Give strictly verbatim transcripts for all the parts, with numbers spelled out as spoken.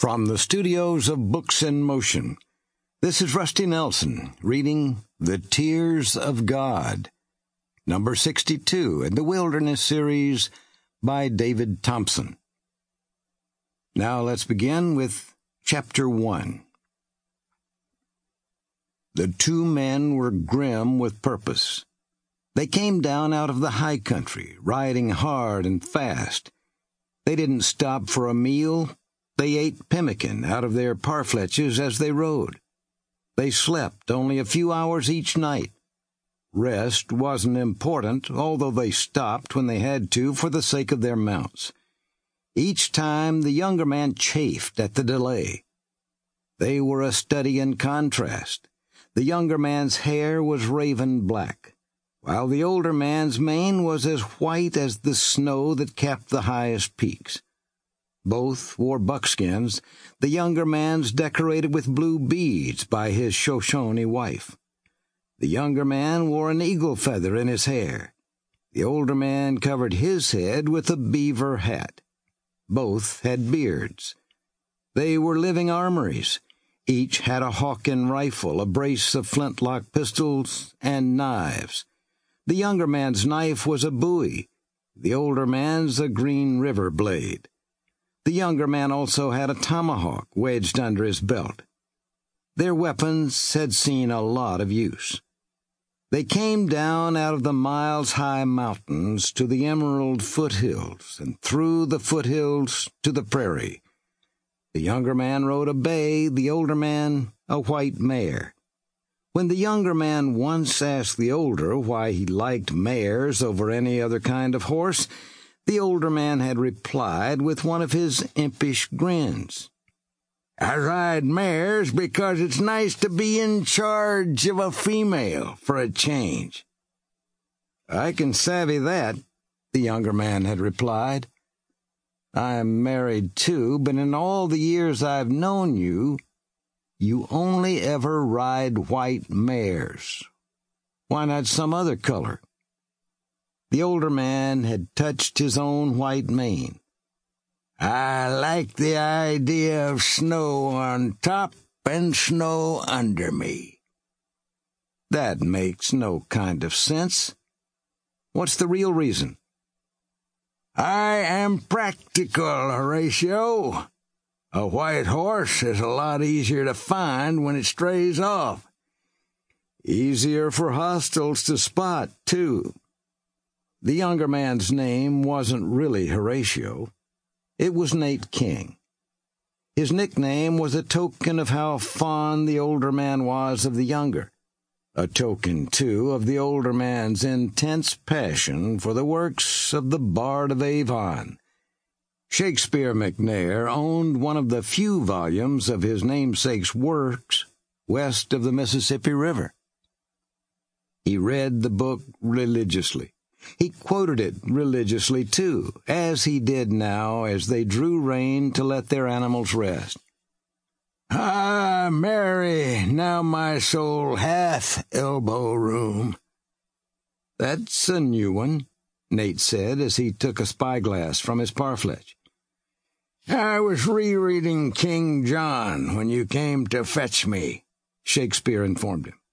From the studios of Books in Motion, this is Rusty Nelson reading The Tears of God, number sixty-two in the Wilderness series by David Thompson. Now let's begin with Chapter one. The two men were grim with purpose. They came down out of the high country, riding hard and fast. They didn't stop for a meal. They ate pemmican out of their parfleches as they rode. They slept only a few hours each night. Rest wasn't important, although they stopped when they had to for the sake of their mounts. Each time the younger man chafed at the delay. They were a study in contrast. The younger man's hair was raven black, while the older man's mane was as white as the snow that capped the highest peaks. Both wore buckskins, the younger man's decorated with blue beads by his Shoshone wife. The younger man wore an eagle feather in his hair. The older man covered his head with a beaver hat. Both had beards. They were living armories. Each had a Hawken rifle, a brace of flintlock pistols, and knives. The younger man's knife was a bowie, the older man's a Green River blade. The younger man also had a tomahawk wedged under his belt. Their weapons had seen a lot of use. They came down out of the miles-high mountains to the emerald foothills, and through the foothills to the prairie. The younger man rode a bay, the older man a white mare. When the younger man once asked the older why he liked mares over any other kind of horse, the older man had replied with one of his impish grins. "I ride mares because it's nice to be in charge of a female for a change." "I can savvy that," the younger man had replied. "I'm married too, but in all the years I've known you, you only ever ride white mares. Why not some other color?" The older man had touched his own white mane. "I like the idea of snow on top and snow under me." "That makes no kind of sense. What's the real reason?" "I am practical, Horatio. A white horse is a lot easier to find when it strays off. Easier for hostiles to spot, too." The younger man's name wasn't really Horatio. It was Nate King. His nickname was a token of how fond the older man was of the younger, a token, too, of the older man's intense passion for the works of the Bard of Avon. Shakespeare McNair owned one of the few volumes of his namesake's works west of the Mississippi River. He read the book religiously. He quoted it religiously, too, as he did now as they drew rein to let their animals rest. "Ah, Mary, now my soul hath elbow room." "That's a new one," Nate said as he took a spyglass from his parflech. "I was rereading King John when you came to fetch me," Shakespeare informed him.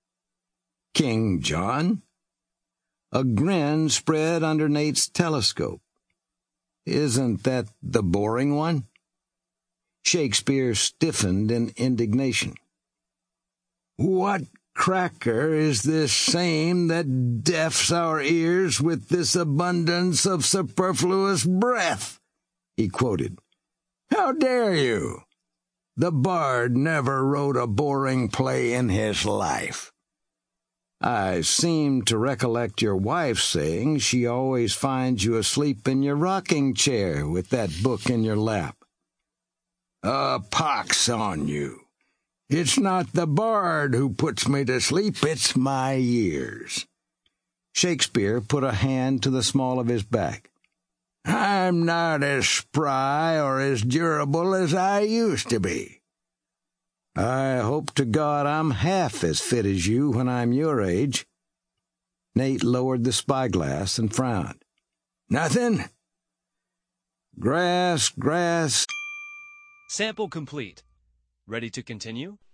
"King John?" A grin spread under Nate's telescope. "Isn't that the boring one?" Shakespeare stiffened in indignation. "What cracker is this same that deafs our ears with this abundance of superfluous breath?" he quoted. "How dare you? The bard never wrote a boring play in his life." "I seem to recollect your wife saying she always finds you asleep in your rocking chair with that book in your lap." "A pox on you. It's not the bard who puts me to sleep, it's my years." Shakespeare put a hand to the small of his back. "I'm not as spry or as durable as I used to be." "I hope to God I'm half as fit as you when I'm your age." Nate lowered the spyglass and frowned. "Nothing?" "Grass, grass." Sample complete. Ready to continue?